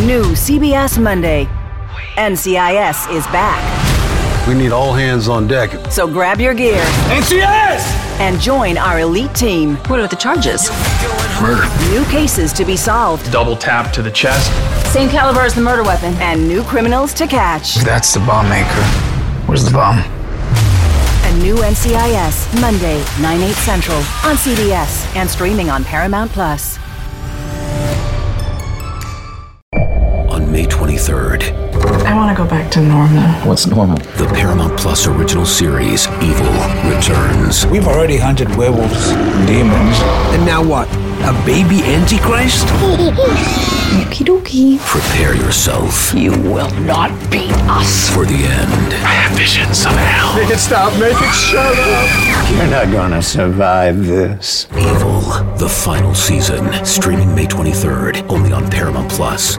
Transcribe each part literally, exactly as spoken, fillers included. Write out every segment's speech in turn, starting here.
New C B S Monday. N C I S is back. We need all hands on deck. So grab your gear. N C I S! And join our elite team. What are the charges? Murder. New cases to be solved. Double tap to the chest. Same caliber as the murder weapon. And new criminals to catch. That's the bomb maker. Where's the bomb? A new N C I S, Monday, nine, eight Central, on C B S and streaming on Paramount Plus. On May twenty-third. I want to go back to normal. What's normal? The Paramount Plus original series, Evil, returns. We've already hunted werewolves and demons. And now what? A baby Antichrist? Okie dokie. Prepare yourself. You will not beat us. For the end. I have visions of hell. Make it stop, make it shut up. You're not gonna survive this. Evil, the final season. Streaming May twenty-third, only on Paramount Plus.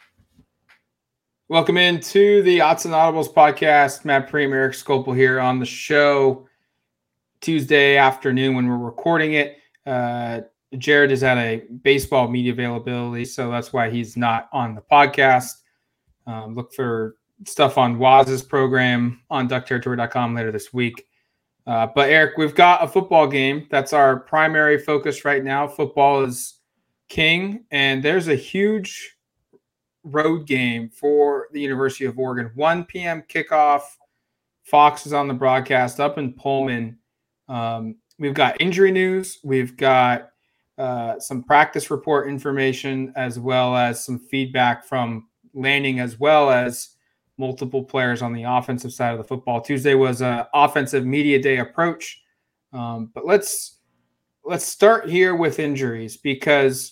Welcome into the Odds and Audibles podcast. Matt Prehm, Eric Scopel here on the show. Tuesday afternoon when we're recording it. Uh, Jared is at a baseball media availability, so that's why he's not on the podcast. Um, look for stuff on Waz's program on duck territory dot com later this week. Uh, but Eric, we've got a football game. That's our primary focus right now. Football is king, and there's a huge road game for the University of Oregon. one p.m. kickoff. Fox is on the broadcast up in Pullman. Um, we've got injury news. We've got uh, some practice report information, as well as some feedback from Lanning, as well as multiple players on the offensive side of the football. Tuesday was an offensive media day approach. Um, but let's let's start here with injuries, because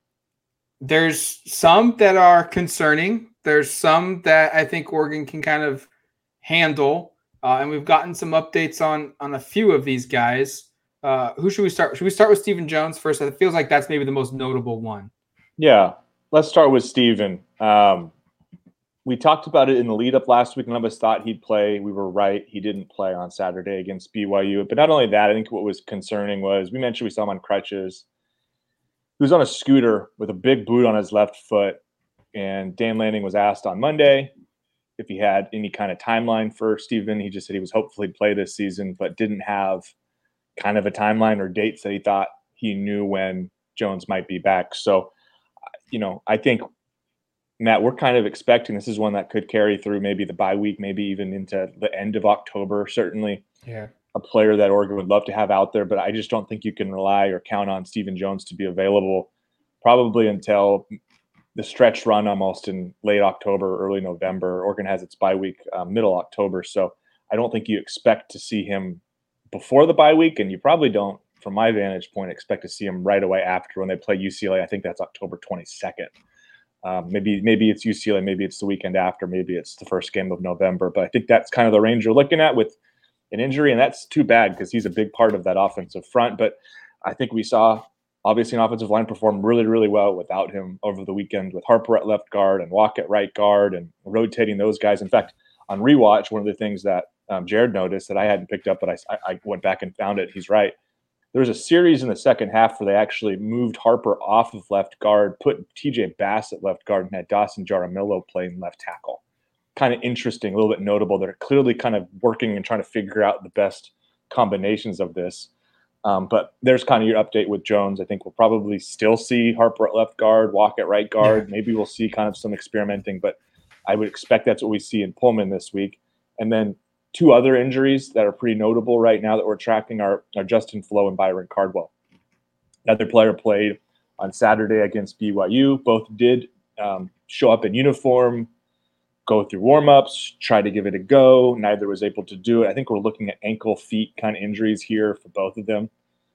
there's some that are concerning. There's some that I think Oregon can kind of handle. Uh, and we've gotten some updates on on a few of these guys. Uh, who should we start? Should we start with Stephen Jones first? It feels like that's maybe the most notable one. Yeah, let's start with Stephen. Um, we talked about it in the lead up last week. None of us thought he'd play. We were right. He didn't play on Saturday against B Y U. But not only that, I think what was concerning was we mentioned we saw him on crutches. He was on a scooter with a big boot on his left foot, and Dan Lanning was asked on Monday if he had any kind of timeline for Stephen. He just said he was hopeful he'd play this season, but didn't have kind of a timeline or dates that he thought he knew when Jones might be back. So, you know, I think, Matt, we're kind of expecting this is one that could carry through maybe the bye week, maybe even into the end of October, certainly. Yeah. A player that Oregon would love to have out there, but I just don't think you can rely or count on Stephen Jones to be available probably until the stretch run almost in late October, early November. Oregon has its bye week uh, middle October, so I don't think you expect to see him before the bye week, and you probably don't, from my vantage point, expect to see him right away after when they play U C L A. I think that's October twenty-second. Um, maybe maybe it's U C L A, maybe it's the weekend after, maybe it's the first game of November, but I think that's kind of the range you're looking at with an injury, and that's too bad because he's a big part of that offensive front. But I think we saw, obviously, an offensive line perform really, really well without him over the weekend, with Harper at left guard and Walk at right guard and rotating those guys. In fact, on rewatch, one of the things that um, Jared noticed that I hadn't picked up, but I, I went back and found it. He's right. There was a series in the second half where they actually moved Harper off of left guard, put T J Bass at left guard, and had Dawson Jaramillo playing left tackle. Kind of interesting, a little bit notable. They're clearly kind of working and trying to figure out the best combinations of this. Um, but there's kind of your update with Jones. I think we'll probably still see Harper at left guard, Walk at right guard. Yeah. Maybe we'll see kind of some experimenting, but I would expect that's what we see in Pullman this week. And then two other injuries that are pretty notable right now that we're tracking are, are Justin Flo and Byron Cardwell. Another player played on Saturday against B Y U. Both did um, show up in uniform, go through warm-ups, try to give it a go. Neither was able to do it. I think we're looking at ankle, feet kind of injuries here for both of them.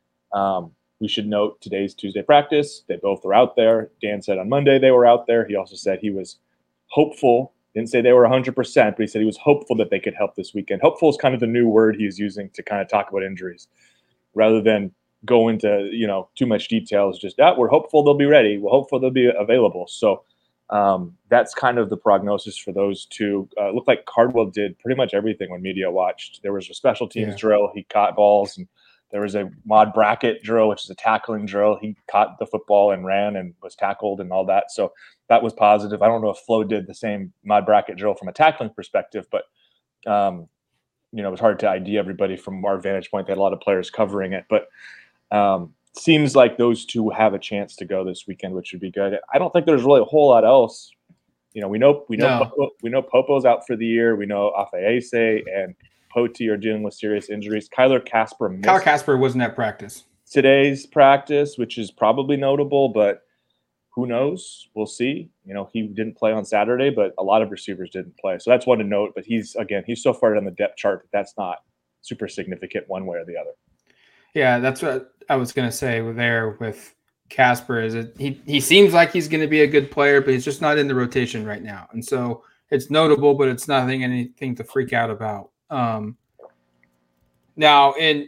Um, we should note today's Tuesday practice. They both are out there. Dan said on Monday they were out there. He also said he was hopeful. Didn't say they were one hundred percent, but he said he was hopeful that they could help this weekend. Hopeful is kind of the new word he's using to kind of talk about injuries. Rather than go into, you know, too much details, just, ah, we're hopeful they'll be ready. We're hopeful they'll be available. So, Um, that's kind of the prognosis for those two. Uh, it looked like Cardwell did pretty much everything when media watched. There was a special teams yeah. drill. He caught balls and there was a mod bracket drill, which is a tackling drill. He caught the football and ran and was tackled and all that. So that was positive. I don't know if Flo did the same mod bracket drill from a tackling perspective, but um, you know, it was hard to I D everybody from our vantage point. They had a lot of players covering it, but um, seems like those two have a chance to go this weekend, which would be good. I don't think there's really a whole lot else. You know, we know we know No. Popo, we know Popo's out for the year. We know Afeese and Poti are dealing with serious injuries. Kyler Casper missed Kyle Casper wasn't at practice. today's practice, which is probably notable, but who knows? We'll see. You know, he didn't play on Saturday, but a lot of receivers didn't play. So that's one to note. But he's, again, he's so far down the depth chart that that's not super significant one way or the other. Yeah, that's what I was going to say there with Casper. Is it he, he seems like he's going to be a good player, but he's just not in the rotation right now. And so it's notable, but it's nothing, anything to freak out about. Um, now, in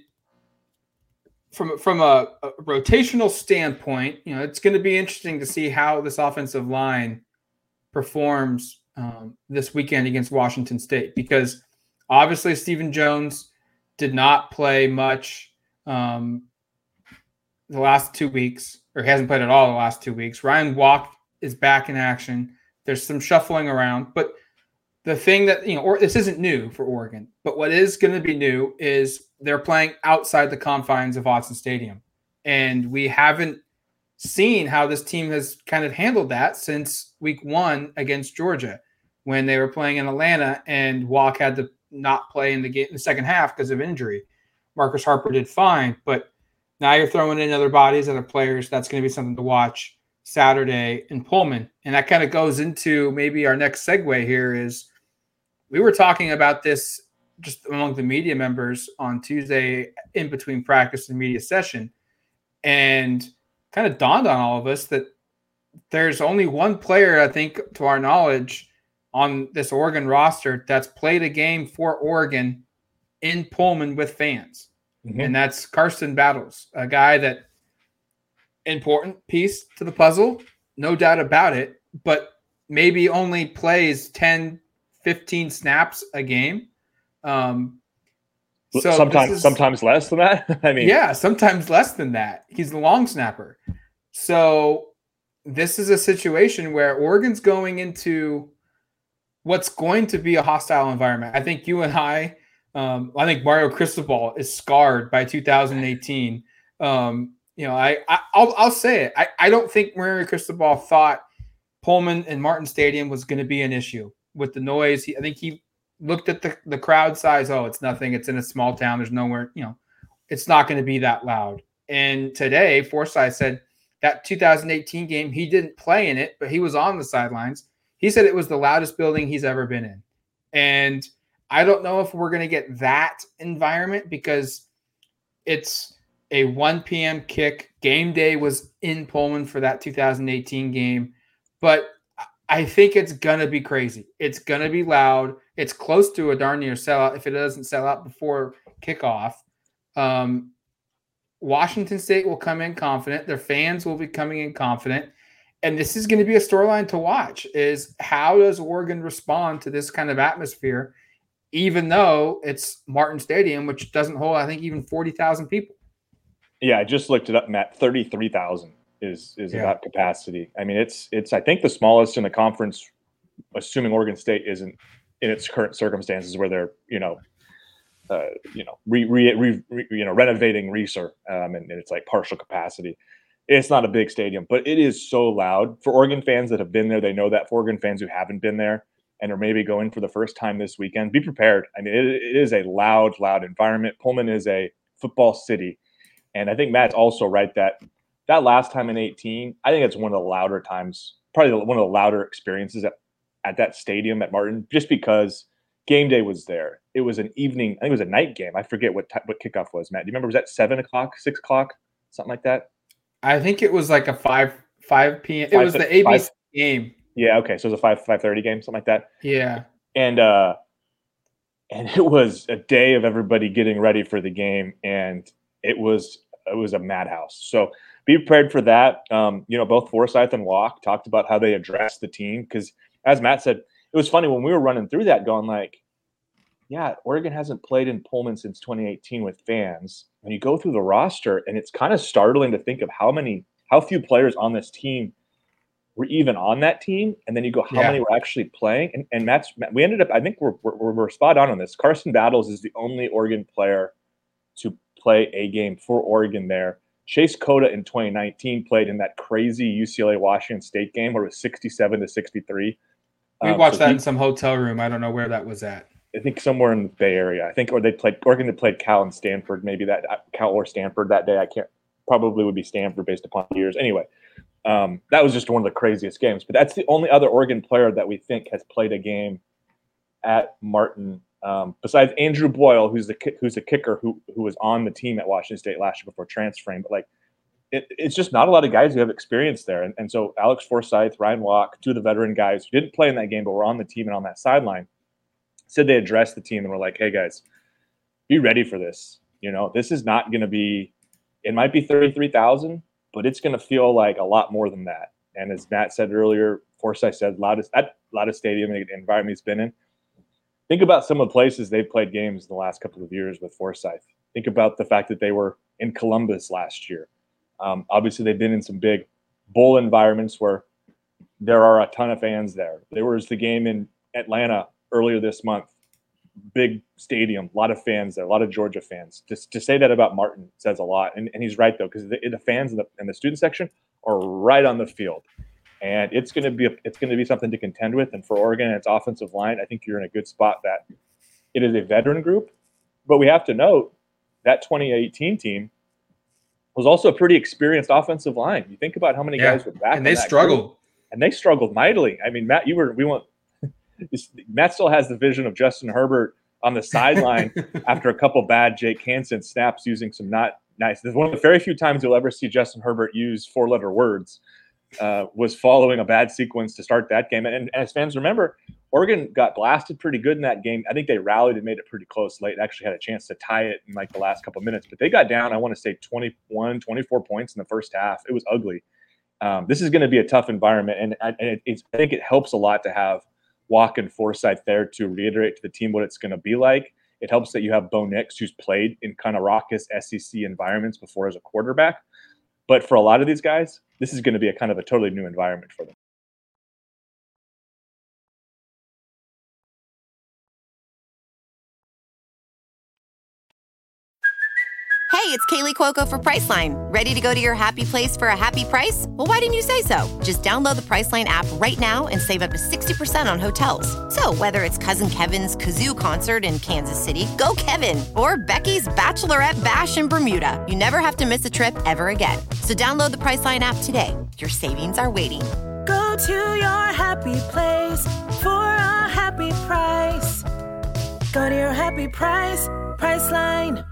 From from a, a rotational standpoint, you know, it's going to be interesting to see how this offensive line performs um, this weekend against Washington State, because obviously Stephen Jones did not play much um, the last two weeks, or he hasn't played at all the last two weeks. Ryan Walk is back in action. There's some shuffling around, but the thing that, you know, or this isn't new for Oregon, but what is going to be new is they're playing outside the confines of Autzen Stadium. And we haven't seen how this team has kind of handled that since week one against Georgia, when they were playing in Atlanta and Walk had to not play in the game in the second half because of injury. Marcus Harper did fine, but now you're throwing in other bodies, other players. That's going to be something to watch Saturday in Pullman. And that kind of goes into maybe our next segue here is we were talking about this just among the media members on Tuesday in between practice and media session, and kind of dawned on all of us that there's only one player, I think, to our knowledge, on this Oregon roster that's played a game for Oregon in Pullman with fans. Mm-hmm. And that's Karsten Battles, a guy that important piece to the puzzle, no doubt about it, but maybe only plays ten, fifteen snaps a game. Um, so sometimes, is, sometimes less than that. I mean, yeah, sometimes less than that. He's the long snapper. So this is a situation where Oregon's going into what's going to be a hostile environment. I think you and I, um, I think Mario Cristobal is scarred by two thousand eighteen. Um, you know, I, I I'll, I'll say it. I, I don't think Mario Cristobal thought Pullman and Martin Stadium was going to be an issue with the noise. He, I think he looked at the, the crowd size. Oh, it's nothing. It's in a small town. There's nowhere, you know, it's not going to be that loud. And today, Forsythe said that two thousand eighteen game, he didn't play in it, but he was on the sidelines. He said it was the loudest building he's ever been in. And I don't know if we're going to get that environment because it's a one p.m. kick. Game day was in Pullman for that two thousand eighteen game. But I think it's going to be crazy. It's going to be loud. It's close to a darn near sellout if it doesn't sell out before kickoff. Um, Washington State will come in confident. Their fans will be coming in confident. And this is going to be a storyline to watch, is how does Oregon respond to this kind of atmosphere, even though it's Martin Stadium, which doesn't hold, I think, even forty thousand people. Yeah, I just looked it up, Matt. thirty-three thousand is is yeah. about capacity. I mean, it's it's I think the smallest in the conference, assuming Oregon State isn't in its current circumstances where they're you know, uh, you know, re, re, re, re, you know, renovating Reser, um, and, and it's like partial capacity. It's not a big stadium, but it is so loud for Oregon fans that have been there. They know that. For Oregon fans who haven't been there and are maybe going for the first time this weekend, be prepared. I mean, it, it is a loud, loud environment. Pullman is a football city. And I think Matt's also right that that last time in eighteen, I think it's one of the louder times, probably one of the louder experiences at, at that stadium at Martin, just because game day was there. It was an evening, I think it was a night game. I forget what t- what kickoff was, Matt. Do you remember, was that seven o'clock, six o'clock, something like that? I think it was like a five five p.m. It was the A B C game. Yeah, okay. So it was a five five thirty game, something like that. Yeah. And uh and it was a day of everybody getting ready for the game, and it was it was a madhouse. So be prepared for that. Um, you know, both Forsythe and Walk talked about how they addressed the team, because as Matt said, it was funny when we were running through that, going like, yeah, Oregon hasn't played in Pullman since twenty eighteen with fans. When you go through the roster, and it's kind of startling to think of how many, how few players on this team were even on that team, and then you go, how Yeah. many were actually playing? And, and Matt's, we ended up, I think we're, we're we're spot on on this. Carson Battles is the only Oregon player to play a game for Oregon there. Chase Cota in twenty nineteen played in that crazy U C L A Washington State game where it was sixty-seven to sixty-three. We Um, watched so that he- in some hotel room. I don't know where that was at. I think somewhere in the Bay Area. I think, or they played Oregon. They played Cal and Stanford. Maybe that Cal or Stanford that day. I can't. Probably would be Stanford based upon years. Anyway, um, that was just one of the craziest games. But that's the only other Oregon player that we think has played a game at Martin, um, besides Andrew Boyle, who's the ki- who's a kicker who who was on the team at Washington State last year before transferring. But like, it, it's just not a lot of guys who have experience there. And, and so Alex Forsyth, Ryan Walk, two of the veteran guys who didn't play in that game but were on the team and on that sideline, said they addressed the team and were like, hey guys, be ready for this. You know, this is not going to be, it might be thirty-three thousand, but it's going to feel like a lot more than that. And as Matt said earlier, Forsyth said, loudest, that loudest stadium and environment he's been in. Think about some of the places they've played games in the last couple of years with Forsyth. Think about the fact that they were in Columbus last year. Um, obviously, they've been in some big bowl environments where there are a ton of fans there. There was the game in Atlanta earlier this month, big stadium, a lot of fans there, a lot of Georgia fans. Just to say that about Martin says a lot, and, and he's right though, because the, the fans in the, in the student section are right on the field, and it's going to be a, it's going to be something to contend with. And for Oregon and its offensive line, I think you're in a good spot. That it is a veteran group, but we have to note that twenty eighteen team was also a pretty experienced offensive line. You think about how many Yeah. guys were back, And they on that struggled. group, and they struggled mightily. I mean, Matt, you were we went. Matt still has the vision of Justin Herbert on the sideline after a couple bad Jake Hansen snaps using some not nice. This is one of the very few times you'll ever see Justin Herbert use four-letter words. Uh, was following a bad sequence to start that game, and, and as fans remember, Oregon got blasted pretty good in that game. I think they rallied and made it pretty close late. Actually had a chance to tie it in like the last couple of minutes, but they got down, I want to say twenty-one, twenty-four points in the first half. It was ugly. Um, this is going to be a tough environment, and, and it, it's, I think it helps a lot to have Walk and Forsyth there to reiterate to the team what it's going to be like. It helps that you have Bo Nix, who's played in kind of raucous S E C environments before as a quarterback. But for a lot of these guys, this is going to be a kind of a totally new environment for them. Hey, it's Kaylee Cuoco for Priceline. Ready to go to your happy place for a happy price? Well, why didn't you say so? Just download the Priceline app right now and save up to sixty percent on hotels. So whether it's Cousin Kevin's Kazoo Concert in Kansas City, go Kevin, or Becky's Bachelorette Bash in Bermuda, you never have to miss a trip ever again. So download the Priceline app today. Your savings are waiting. Go to your happy place for a happy price. Go to your happy price, Priceline.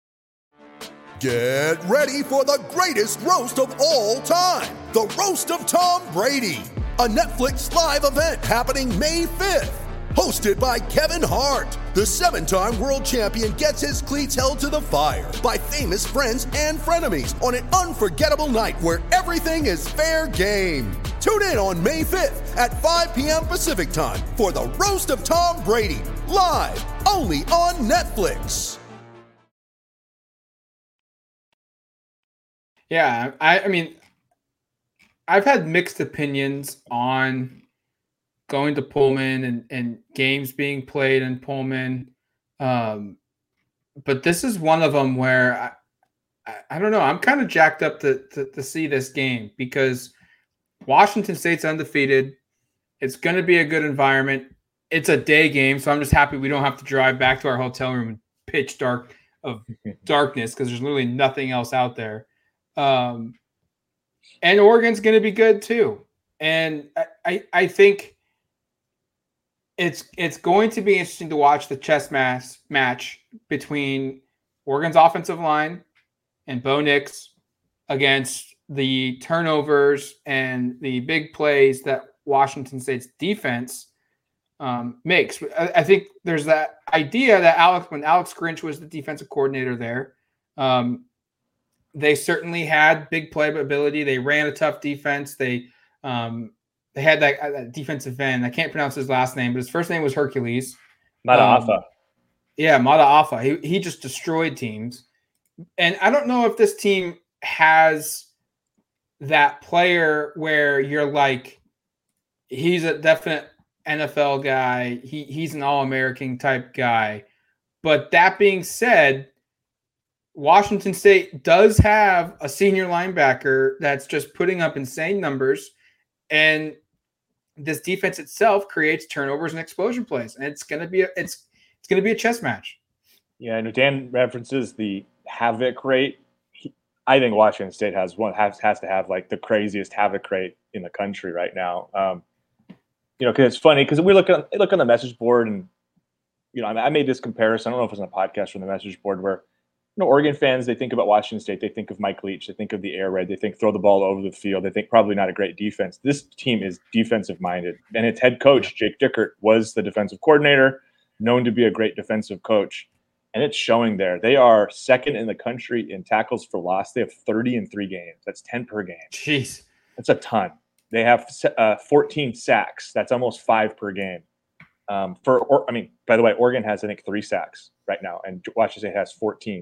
Get ready for the greatest roast of all time, the Roast of Tom Brady, a Netflix live event happening May fifth. Hosted by Kevin Hart, the seven-time world champion gets his cleats held to the fire by famous friends and frenemies on an unforgettable night where everything is fair game. Tune in on May fifth at five p.m. Pacific time for the Roast of Tom Brady, live only on Netflix. Yeah, I, I mean, I've had mixed opinions on going to Pullman and, and games being played in Pullman. Um, but this is one of them where I, I, I don't know. I'm kind of jacked up to, to, to see this game because Washington State's undefeated. It's going to be a good environment. It's a day game, so I'm just happy we don't have to drive back to our hotel room in pitch dark of darkness because there's literally nothing else out there. Um, and Oregon's going to be good too. And I, I, I think it's it's going to be interesting to watch the chess match match between Oregon's offensive line and Bo Nix against the turnovers and the big plays that Washington State's defense um, makes. I, I think there's that idea that Alex, when Alex Grinch was the defensive coordinator there, um, they certainly had big playability. They ran a tough defense. They um, they had that, that defensive end. I can't pronounce his last name, but his first name was Hercules. Mataafa. Um, Yeah, Mata'afa. He he just destroyed teams. And I don't know if this team has that player where you're like, he's a definite N F L guy. He he's an All-American type guy. But that being said, Washington State does have a senior linebacker that's just putting up insane numbers, and this defense itself creates turnovers and explosion plays, and it's gonna be a, it's it's gonna be a chess match. Yeah, and Dan references the havoc rate. He, I think Washington State has one has has to have like the craziest havoc rate in the country right now. Um, you know, because it's funny because we look at look on the message board, and you know, I, I made this comparison. I don't know if it was on a podcast from the message board where. You know, Oregon fans, they think about Washington State. They think of Mike Leach. They think of the air raid. They think throw the ball over the field. They think probably not a great defense. This team is defensive-minded. And its head coach, Jake Dickert, was the defensive coordinator, known to be a great defensive coach. And it's showing there. They are second in the country in tackles for loss. They have thirty in three games. That's ten per game. Jeez. That's a ton. They have uh, fourteen sacks. That's almost five per game. Um, for or, I mean, by the way, Oregon has, I think, three sacks right now, and Washington State has fourteen.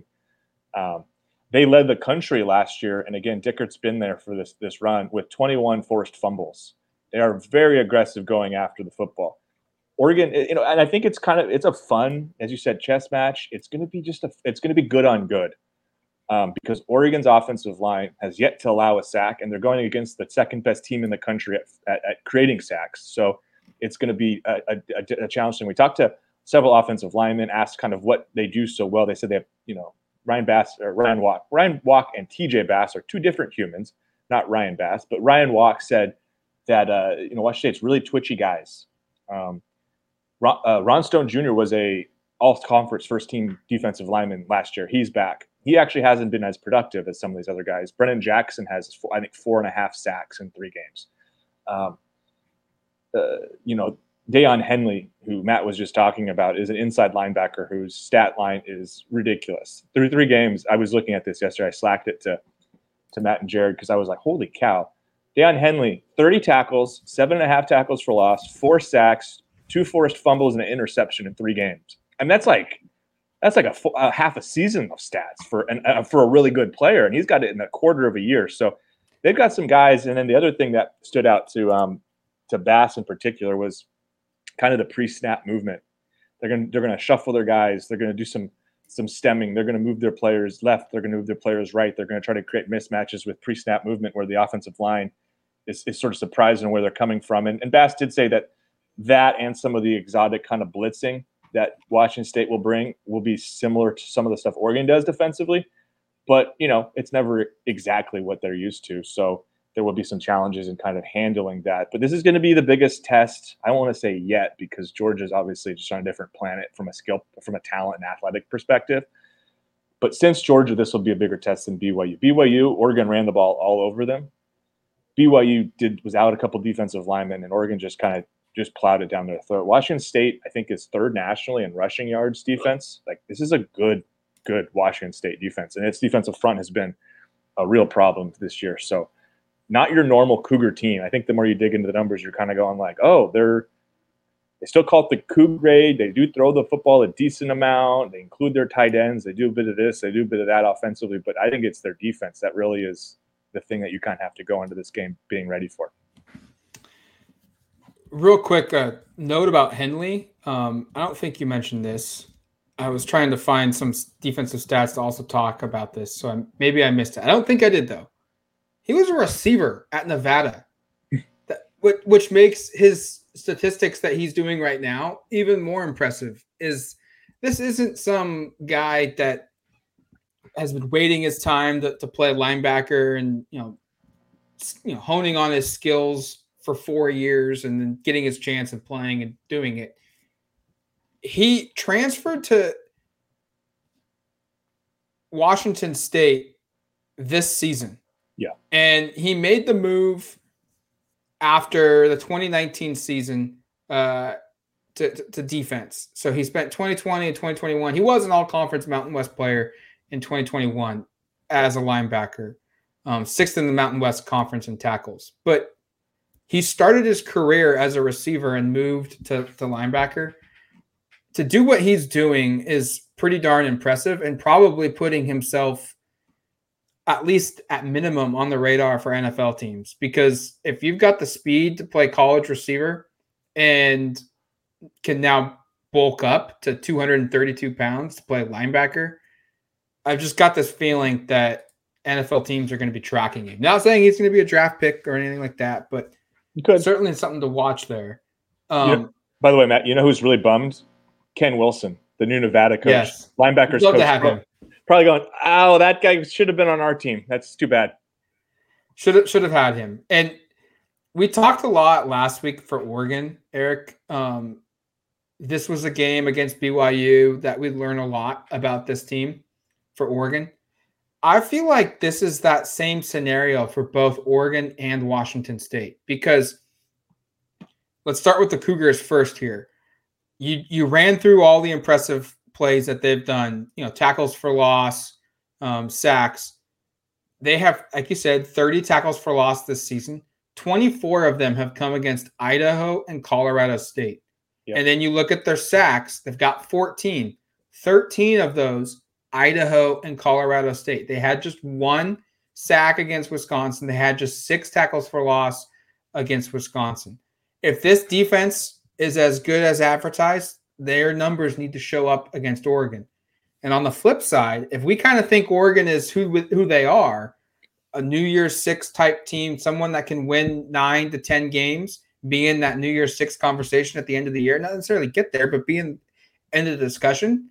Um, they led the country last year, and again, Dickert's been there for this this run with twenty-one forced fumbles. They are very aggressive going after the football. Oregon, you know, and I think it's kind of it's a fun, as you said, chess match. It's going to be just a, it's going to be good on good, um, because Oregon's offensive line has yet to allow a sack, and they're going against the second best team in the country at, at, at creating sacks. So it's going to be a, a, a challenge. And we talked to several offensive linemen, asked kind of what they do so well. They said they have, you know. Ryan Bass or Ryan Walk. Ryan Walk and T J Bass are two different humans, not Ryan Bass. But Ryan Walk said that uh, you know Washington State's really twitchy guys. Um, Ron, uh, Ron Stone Junior was a all-conference first-team defensive lineman last year. He's back. He actually hasn't been as productive as some of these other guys. Brennan Jackson has, I think, four and a half sacks in three games. Um, uh, you know. Deion Henley, who Matt was just talking about, is an inside linebacker whose stat line is ridiculous. Through three games, I was looking at this yesterday. I slacked it to, to Matt and Jared because I was like, holy cow. Deion Henley, thirty tackles, seven and a half tackles for loss, four sacks, two forced fumbles, and an interception in three games. And that's like that's like a, a half a season of stats for an, uh, for a really good player. And he's got it in a quarter of a year. So they've got some guys. And then the other thing that stood out to um, to Bass in particular was kind of the pre-snap movement. They're going to they're going to shuffle their guys. They're going to do some some stemming. They're going to move their players left. They're going to move their players right. They're going to try to create mismatches with pre-snap movement where the offensive line is, is sort of surprised in where they're coming from. And, and Bass did say that that and some of the exotic kind of blitzing that Washington State will bring will be similar to some of the stuff Oregon does defensively. But, you know, it's never exactly what they're used to. So there will be some challenges in kind of handling that. But this is going to be the biggest test. I don't want to say yet because Georgia's obviously just on a different planet from a skill, from a talent and athletic perspective. But since Georgia, this will be a bigger test than B Y U. B Y U, Oregon ran the ball all over them. B Y U did was out a couple defensive linemen, and Oregon just kind of just plowed it down their throat. Washington State, I think, is third nationally in rushing yards defense. Like, this is a good, good Washington State defense. And its defensive front has been a real problem this year. So, not your normal Cougar team. I think the more you dig into the numbers, you're kind of going like, oh, they're they still call it the Cougar grade. They do throw the football a decent amount. They include their tight ends. They do a bit of this. They do a bit of that offensively. But I think it's their defense that really is the thing that you kind of have to go into this game being ready for. Real quick uh, note about Henley. Um, I don't think you mentioned this. I was trying to find some defensive stats to also talk about this. So I'm, maybe I missed it. I don't think I did, though. He was a receiver at Nevada, that, which, which makes his statistics that he's doing right now even more impressive. Is this isn't some guy that has been waiting his time to, to play linebacker and you know, you know, honing on his skills for four years and then getting his chance of playing and doing it. He transferred to Washington State this season. Yeah. And he made the move after the twenty nineteen season uh, to, to, to defense. So he spent twenty twenty and twenty twenty-one. He was an all-conference Mountain West player in twenty twenty-one as a linebacker, um, sixth in the Mountain West Conference in tackles. But he started his career as a receiver and moved to, to linebacker. to do what he's doing is pretty darn impressive, and probably putting himself at least at minimum on the radar for N F L teams. Because if you've got the speed to play college receiver and can now bulk up to two hundred thirty-two pounds to play linebacker, I've just got this feeling that N F L teams are going to be tracking him. Not saying he's going to be a draft pick or anything like that, but certainly something to watch there. Um, you know, by the way, Matt, you know who's really bummed? Ken Wilson, the new Nevada coach. Yes. Linebackers love coach. To have him. Probably going, oh, that guy should have been on our team. That's too bad. Should have, should have had him. And we talked a lot last week for Oregon, Eric. Um, this was a game against B Y U that we'd learn a lot about this team for Oregon. I feel like this is that same scenario for both Oregon and Washington State, because let's start with the Cougars first here. You you ran through all the impressive plays that they've done, you know, tackles for loss, um, sacks. They have, like you said, thirty tackles for loss this season. twenty-four of them have come against Idaho and Colorado State. Yep. And then you look at their sacks, they've got fourteen. thirteen of those, Idaho and Colorado State. They had just one sack against Wisconsin. They had just six tackles for loss against Wisconsin. If this defense is as good as advertised, their numbers need to show up against Oregon. And on the flip side, if we kind of think Oregon is who who they are, a New Year's Six type team, someone that can win nine to ten games, be in that New Year's Six conversation at the end of the year, not necessarily get there, but be in end of the discussion.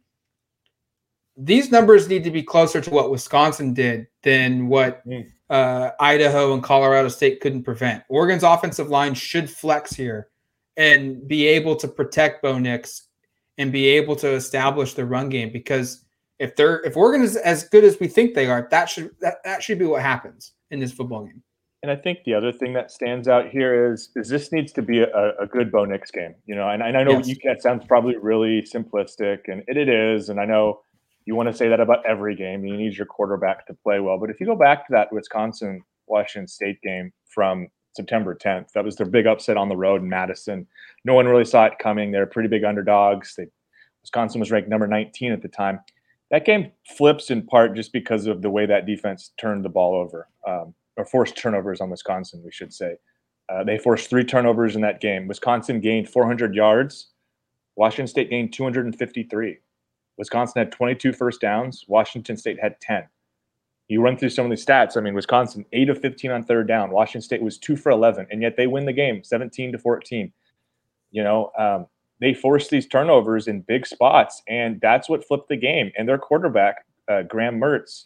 These numbers need to be closer to what Wisconsin did than what uh, Idaho and Colorado State couldn't prevent. Oregon's offensive line should flex here and be able to protect Bo Nix and be able to establish the run game, because if they're if Oregon is as good as we think they are, that should that, that should be what happens in this football game. And I think the other thing that stands out here is is this needs to be a, a good Bo Nix game, you know. And, and I know Yes. you that sounds probably really simplistic, and it, it is. And I know you want to say that about every game. You need your quarterback to play well. But if you go back to that Wisconsin Washington State game from September tenth, that was their big upset on the road in Madison. No one really saw it coming. They're pretty big underdogs. They, Wisconsin was ranked number nineteen at the time. That game flips in part just because of the way that defense turned the ball over, um, or forced turnovers on Wisconsin, we should say. Uh, they forced three turnovers in that game. Wisconsin gained four hundred yards. Washington State gained two hundred fifty-three. Wisconsin had twenty-two first downs. Washington State had ten. You run through some of these stats. I mean, Wisconsin, eight of fifteen on third down. Washington State was two for eleven, and yet they win the game, seventeen to fourteen. You know, um, they forced these turnovers in big spots, and that's what flipped the game. And their quarterback, uh, Graham Mertz,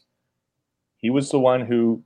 he was the one who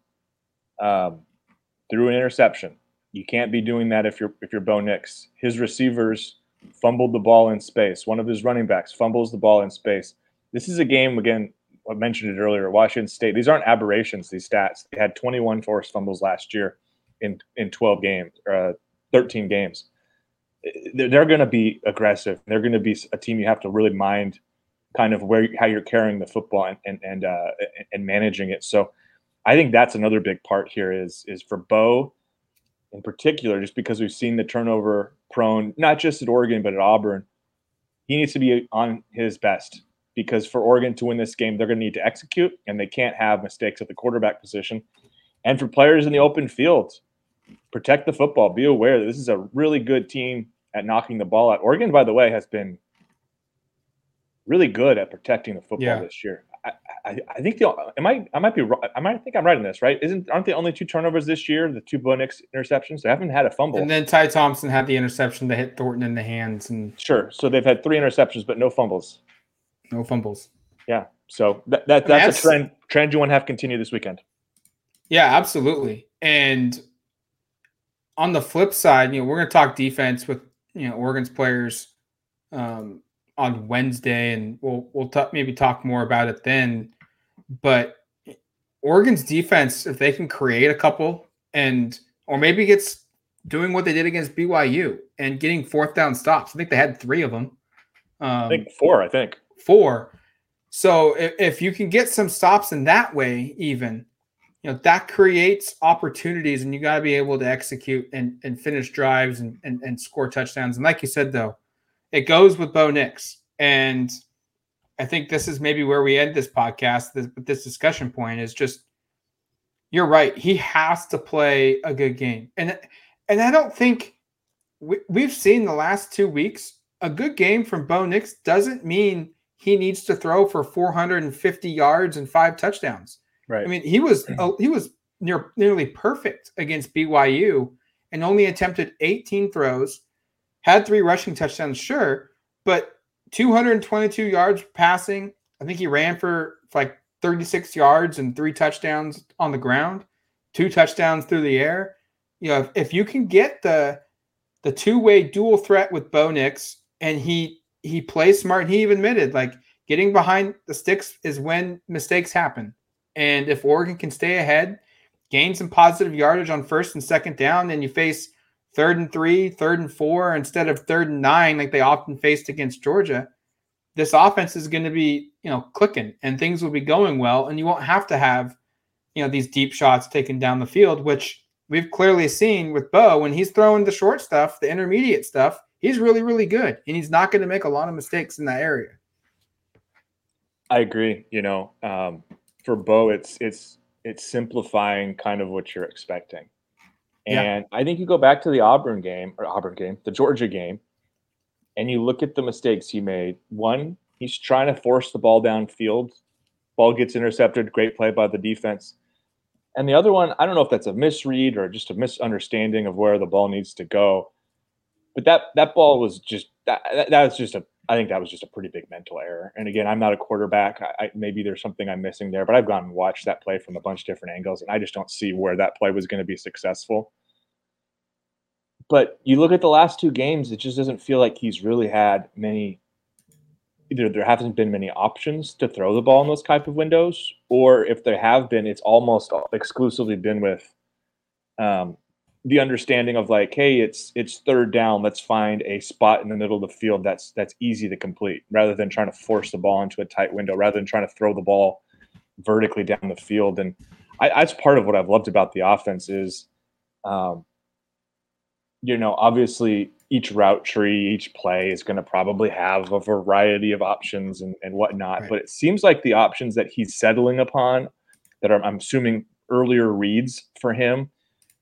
um, threw an interception. You can't be doing that if you're if you're Bo Nix. His receivers fumbled the ball in space. One of his running backs fumbles the ball in space. This is a game, again, I mentioned it earlier, Washington State. These aren't aberrations, these stats. They had twenty-one forced fumbles last year in, in twelve games, uh, thirteen games. They're, they're going to be aggressive. They're going to be a team you have to really mind kind of where how you're carrying the football and and and, uh, and managing it. So I think that's another big part here is, is for Bo in particular, just because we've seen the turnover prone, not just at Oregon, but at Auburn. He needs to be on his best, because for Oregon to win this game, they're going to need to execute, and they can't have mistakes at the quarterback position. And for players in the open field, protect the football. Be aware that this is a really good team at knocking the ball out. Oregon, by the way, has been really good at protecting the football Yeah. this year. I, I, I think the am I I might be wrong. I might think I'm right in this, right? Isn't aren't the only two turnovers this year the two Bo Nix interceptions? They haven't had a fumble. And then Ty Thompson had the interception that hit Thornton in the hands, and sure, so they've had three interceptions but no fumbles. no fumbles. Yeah, so that, that I mean, that's, that's- a trend trend you want to have continue this weekend. Yeah, absolutely. And on the flip side, you know, we're going to talk defense with, you know, Oregon's players um, on Wednesday, and we'll we'll t- maybe talk more about it then. But Oregon's defense, if they can create a couple, and or maybe gets doing what they did against B Y U and getting fourth down stops. I think they had three of them. Um, I think four. I think four. So if, if you can get some stops in that way, even, you know, that creates opportunities, and you got to be able to execute and, and finish drives and, and, and score touchdowns. And like you said, though, it goes with Bo Nix. And I think this is maybe where we end this podcast, this, this discussion point is just, you're right. He has to play a good game. And, and I don't think we, we've seen the last two weeks, a good game from Bo Nix doesn't mean he needs to throw for four hundred fifty yards and five touchdowns. Right. I mean, he was uh, he was near nearly perfect against B Y U and only attempted eighteen throws, had three rushing touchdowns, sure, but two hundred twenty-two yards passing. I think he ran for like thirty-six yards and three touchdowns on the ground, two touchdowns through the air. You know, if, if you can get the the two-way dual threat with Bo Nix, and he he plays smart, and he even admitted, like, getting behind the sticks is when mistakes happen. And if Oregon can stay ahead, gain some positive yardage on first and second down, then you face third and three, third and four, instead of third and nine like they often faced against Georgia, this offense is going to be, you know, clicking, and things will be going well, and you won't have to have, you know, these deep shots taken down the field, which we've clearly seen with Bo. When he's throwing the short stuff, the intermediate stuff, he's really, really good, and he's not going to make a lot of mistakes in that area. I agree. You know, um, for Bo, it's it's it's simplifying kind of what you're expecting. And yeah. I think you go back to the Auburn game, or Auburn game, the Georgia game, and you look at the mistakes he made. One, he's trying to force the ball downfield. Ball gets intercepted. Great play by the defense. And the other one, I don't know if that's a misread or just a misunderstanding of where the ball needs to go. But that that ball was just that, – that was just a – I think that was just a pretty big mental error. And again, I'm not a quarterback. I, I, maybe there's something I'm missing there. But I've gone and watched that play from a bunch of different angles, and I just don't see where that play was going to be successful. But you look at the last two games, it just doesn't feel like he's really had many – either there haven't been many options to throw the ball in those type of windows, or if there have been, it's almost exclusively been with um, the understanding of like, hey, it's it's third down. Let's find a spot in the middle of the field that's that's easy to complete, rather than trying to force the ball into a tight window, rather than trying to throw the ball vertically down the field. And I, that's part of what I've loved about the offense is, um, you know, obviously each route tree, each play is going to probably have a variety of options and, and whatnot. Right. But it seems like the options that he's settling upon that are, I'm assuming, earlier reads for him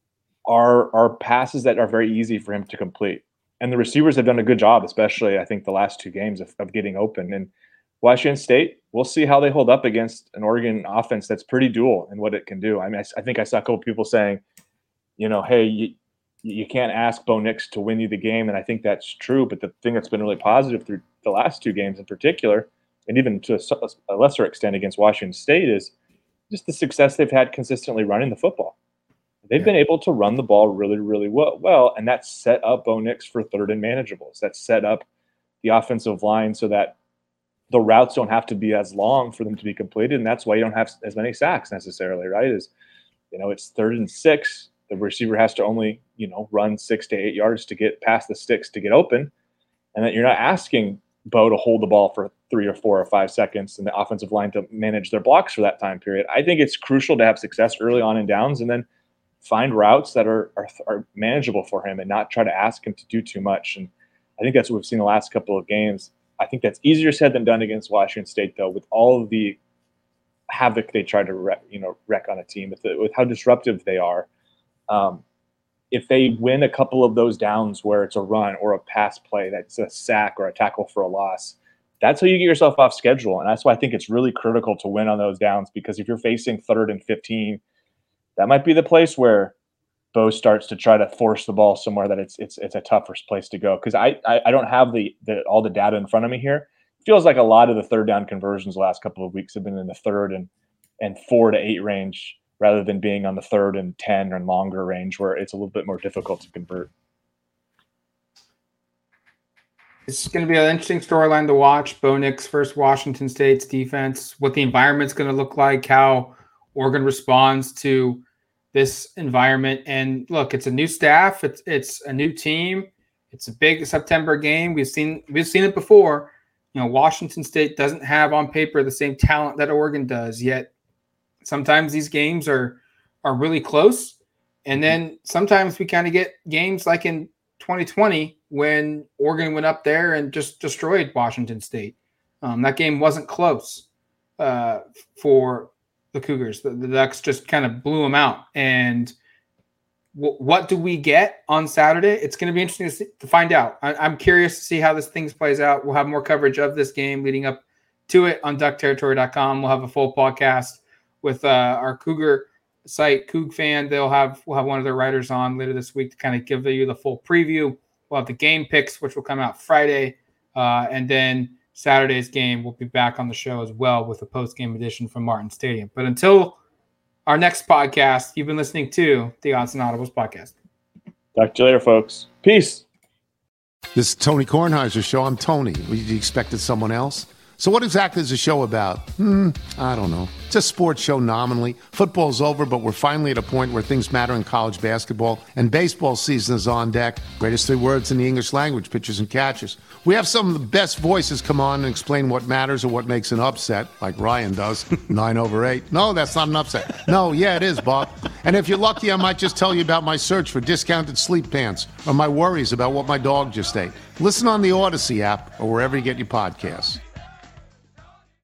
are, are passes that are very easy for him to complete. And the receivers have done a good job, especially, I think, the last two games of, of getting open. And Washington State, we'll see how they hold up against an Oregon offense that's pretty dual in what it can do. I mean, I, I think I saw a couple people saying, you know, hey, you, you can't ask Bo Nix to win you the game, and I think that's true. But the thing that's been really positive through the last two games in particular, and even to a, a lesser extent against Washington State, is just the success they've had consistently running the football. They've yeah. been able to run the ball really, really well, well, and that's set up Bo Nix for third and manageables. That's set up the offensive line so that the routes don't have to be as long for them to be completed, and that's why you don't have as many sacks necessarily, right? Is, you know, it's third and six. The receiver has to only, you know, run six to eight yards to get past the sticks to get open. And that you're not asking Bo to hold the ball for three or four or five seconds and the offensive line to manage their blocks for that time period. I think it's crucial to have success early on in downs and then find routes that are, are, are manageable for him and not try to ask him to do too much. And I think that's what we've seen the last couple of games. I think that's easier said than done against Washington State, though, with all of the havoc they try to wreck, you know, wreck on a team, with, the, with how disruptive they are. Um, if they win a couple of those downs where it's a run or a pass play that's a sack or a tackle for a loss, that's how you get yourself off schedule. And that's why I think it's really critical to win on those downs, because if you're facing third and fifteen, that might be the place where Bo starts to try to force the ball somewhere that it's it's it's a tougher place to go. Because I, I I don't have the, the all the data in front of me here. It feels like a lot of the third down conversions the last couple of weeks have been in the third and and four to eight range, rather than being on the third and ten and longer range where it's a little bit more difficult to convert. It's going to be an interesting storyline to watch. Bo Nix versus Washington State's defense, what the environment's going to look like, how Oregon responds to this environment. And look, it's a new staff. It's it's a new team. It's a big September game. We've seen we've seen it before. You know, Washington State doesn't have on paper the same talent that Oregon does, yet sometimes these games are are really close. And then sometimes we kind of get games like in twenty twenty when Oregon went up there and just destroyed Washington State. Um, that game wasn't close uh, for the Cougars. The, the Ducks just kind of blew them out. And w- what do we get on Saturday? It's going to be interesting to, see, to find out. I, I'm curious to see how this thing plays out. We'll have more coverage of this game leading up to it on duck territory dot com. We'll have a full podcast with uh, our Cougar site, Coug Fan. They'll have we'll have one of their writers on later this week to kind of give you the full preview. We'll have the game picks, which will come out Friday, uh, and then Saturday's game will be back on the show as well with a post-game edition from Martin Stadium. But until our next podcast, you've been listening to the Odds and Audibles podcast. Talk to you later, folks. Peace. This is Tony Kornheiser's show. I'm Tony. You expected someone else? So what exactly is the show about? Hmm, I don't know. It's a sports show nominally. Football's over, but we're finally at a point where things matter in college basketball, and baseball season is on deck. Greatest three words in the English language, pitchers and catchers. We have some of the best voices come on and explain what matters or what makes an upset, like Ryan does, nine over eight. No, that's not an upset. No, yeah, it is, Bob. And if you're lucky, I might just tell you about my search for discounted sleep pants or my worries about what my dog just ate. Listen on the Odyssey app or wherever you get your podcasts.